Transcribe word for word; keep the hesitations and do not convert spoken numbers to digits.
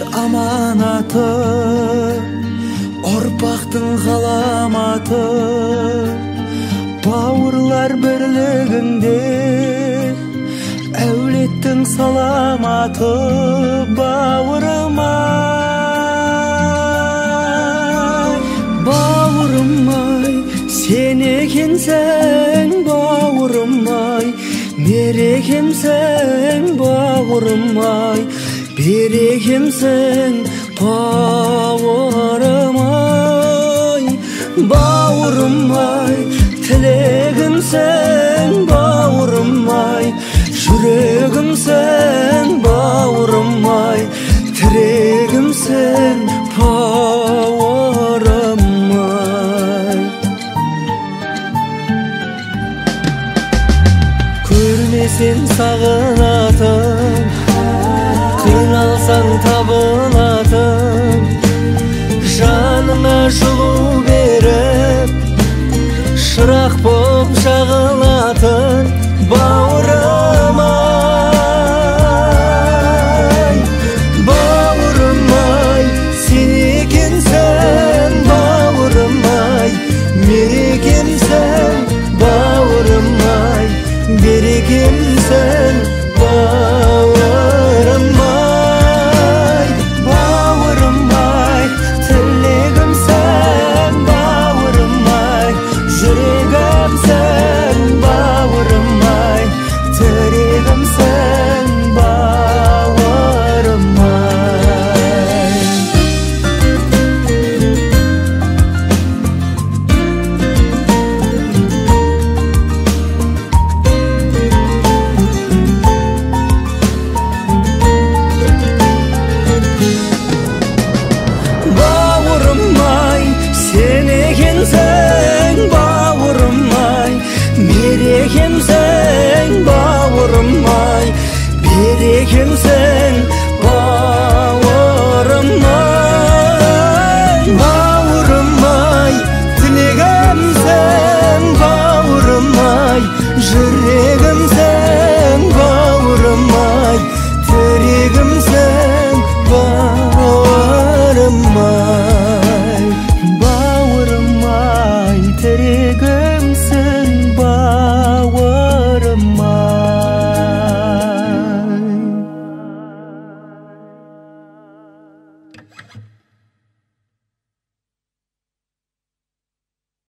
аманаты, ұрпақтың ғаламаты. Бауырлар бірлігінде әулеттің саламаты. Бауырым-ай, бауырым-ай, сен екенсің бауырым-ай, мерекемсің бауырым-ай, берекемсің бауырым-ай. Бауырым-ай, тілегімсің бауырым-ай, жүрегімсің бауырым-ай, тірегімсің бауырым-ай. Көрмесең сағынатын, қиналсаң табылатын, жаныңа жылу беріп шырақ боп жағылатын бауырым-ай. Бауырым-ай, сен екенсің бауырым-ай, мерекемсің бауырым-ай, берекемсің бауырым-ай. Бауырым-ай, тілегімсің бауырым-ай, жүрегімсің бауырым-ай, тірегімсің бауырым-ай. Бауырым-ай, сен екенсің бауырым-ай, мерекемсің бауырым-ай, берекемсің бауырым-ай. Бауырым-ай, тілегімсің бауырым-ай, жүрегімсің бауырым-ай, тірегімсің бауырым-ай. Бауырым-ай, тірегімсің бауырым-ай.